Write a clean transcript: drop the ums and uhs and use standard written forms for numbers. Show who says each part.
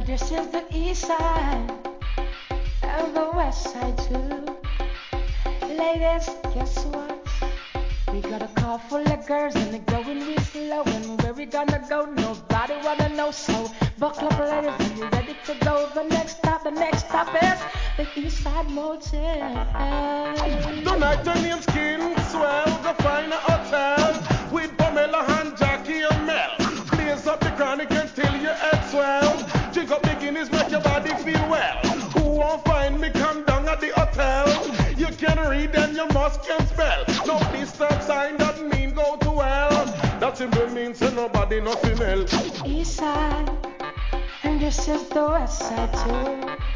Speaker 1: This is the east side and the west side too. Ladies, guess what? We got a car full of girls and they're going real slow. And where we gonna go? Nobody wanna know. So buckle up, ladies, are you ready to go? The next stop is the East Side Motel.
Speaker 2: Tonight your name's King Swell. Go find a hotel with Pamela and Jackie and Mel. Blaze up the chronic until your head swell. Drink up the Guinness, make your body feel well. Who won't find me? Come down at the hotel. You can read and you must can spell. No disturb sign that mean go to hell. That simply means that nobody nothing else.
Speaker 1: East Side, and this is the West Side too.